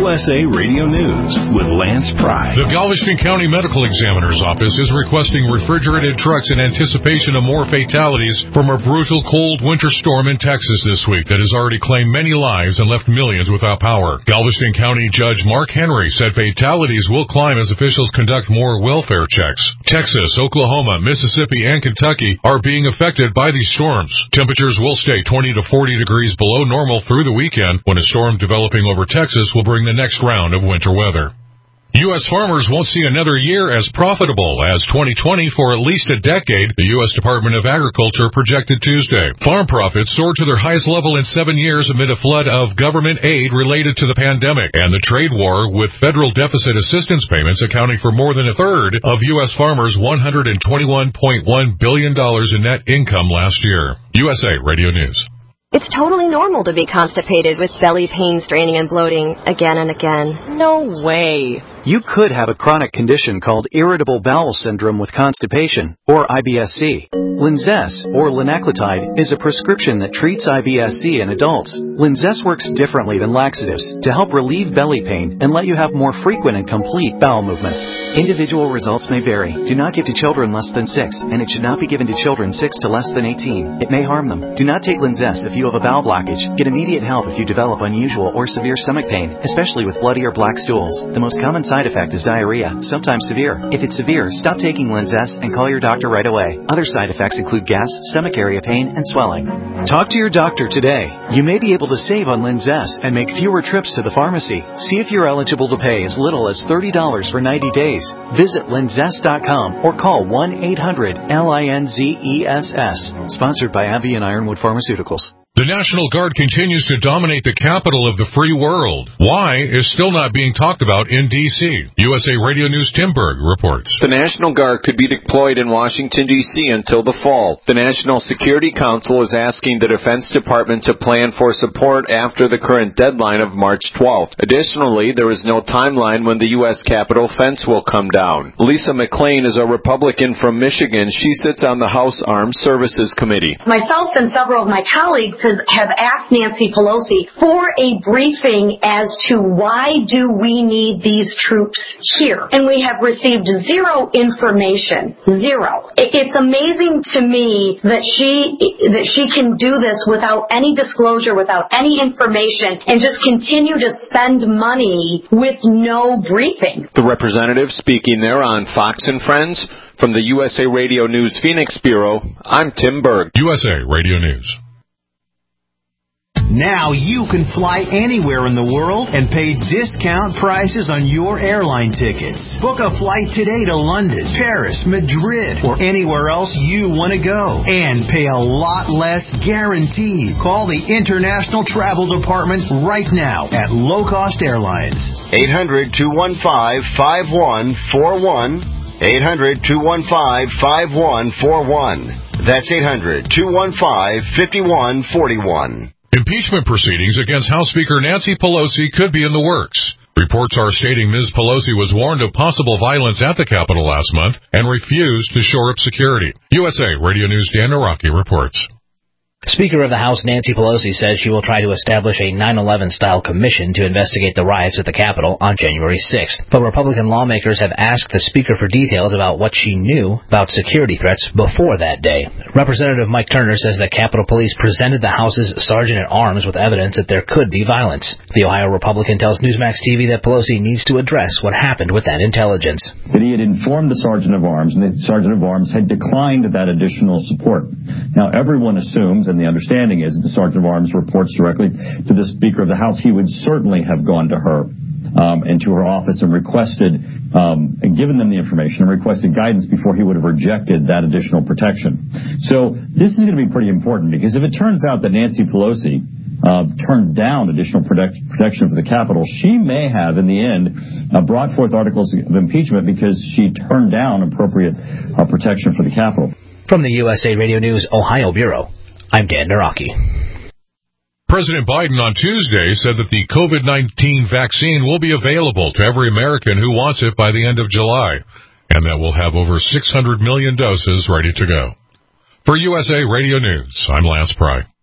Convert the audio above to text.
USA Radio News with Lance Pry. The Galveston County Medical Examiner's Office is requesting refrigerated trucks in anticipation of more fatalities from a brutal cold winter storm in Texas this week that has already claimed many lives and left millions without power. Galveston County Judge Mark Henry said fatalities will climb as officials conduct more welfare checks. Texas, Oklahoma, Mississippi, and Kentucky are being affected by these storms. Temperatures will stay 20 to 40 degrees below normal through the weekend when a storm developing over Texas will bring the next round of winter weather. U.S. farmers won't see another year as profitable as 2020 for at least a decade, the U.S. Department of Agriculture projected Tuesday. Farm profits soared to their highest level in 7 years amid a flood of government aid related to the pandemic and the trade war, with federal deficit assistance payments accounting for more than a third of U.S. farmers' $121.1 billion in net income last year. USA Radio News. It's totally normal to be constipated with belly pain, straining, and bloating again and again. No way. You could have a chronic condition called irritable bowel syndrome with constipation, or IBS-C. Linzess, or linaclotide, is a prescription that treats IBS-C in adults. Linzess works differently than laxatives to help relieve belly pain and let you have more frequent and complete bowel movements. Individual results may vary. Do not give to children less than 6, and it should not be given to children 6 to less than 18. It may harm them. Do not take Linzess if you have a bowel blockage. Get immediate help if you develop unusual or severe stomach pain, especially with bloody or black stools. The most common side effect is diarrhea, sometimes severe. If it's severe, stop taking Linzess and call your doctor right away. Other side effects include gas, stomach area pain, and swelling. Talk to your doctor today. You may be able to save on Linzess and make fewer trips to the pharmacy. See if you're eligible to pay as little as $30 for 90 days. Visit Linzess.com or call 1-800-LINZESS. Sponsored by AbbVie and Ironwood Pharmaceuticals. The National Guard continues to dominate the capital of the free world. Why is still not being talked about in D.C.? USA Radio News' Tim Berg reports. The National Guard could be deployed in Washington, D.C. until the fall. The National Security Council is asking the Defense Department to plan for support after the current deadline of March 12th. Additionally, there is no timeline when the U.S. Capitol fence will come down. Lisa McClain is a Republican from Michigan. She sits on the House Armed Services Committee. Myself and several of my colleagues have asked Nancy Pelosi for a briefing as to why do we need these troops here. And we have received zero information. Zero. It's amazing to me that she can do this without any disclosure, without any information, and just continue to spend money with no briefing. The representative speaking there on Fox and Friends. From the USA Radio News Phoenix Bureau, I'm Tim Berg. USA Radio News. Now you can fly anywhere in the world and pay discount prices on your airline tickets. Book a flight today to London, Paris, Madrid, or anywhere else you want to go. And pay a lot less guaranteed. Call the International Travel Department right now at Low Cost Airlines. 800-215-5141. 800-215-5141. That's 800-215-5141. Impeachment proceedings against House Speaker Nancy Pelosi could be in the works. Reports are stating Ms. Pelosi was warned of possible violence at the Capitol last month and refused to shore up security. USA Radio News' Dan Naraki reports. Speaker of the House Nancy Pelosi says she will try to establish a 9/11-style commission to investigate the riots at the Capitol on January 6th. But Republican lawmakers have asked the Speaker for details about what she knew about security threats before that day. Representative Mike Turner says that Capitol Police presented the House's Sergeant-at-Arms with evidence that there could be violence. The Ohio Republican tells Newsmax TV that Pelosi needs to address what happened with that intelligence. That he had informed the Sergeant-at-Arms, and the Sergeant-at-Arms had declined that additional support. Now, everyone assumes, and the understanding is that the Sergeant-at-Arms reports directly to the Speaker of the House. He would certainly have gone to her and to her office and requested and given them the information and requested guidance before he would have rejected that additional protection. So this is going to be pretty important, because if it turns out that Nancy Pelosi turned down additional protection for the Capitol, she may have, in the end, brought forth articles of impeachment because she turned down appropriate protection for the Capitol. From the USA Radio News Ohio Bureau, I'm Dan Naraki. President Biden on Tuesday said that the COVID-19 vaccine will be available to every American who wants it by the end of July, and that we'll have over 600 million doses ready to go. For USA Radio News, I'm Lance Pry.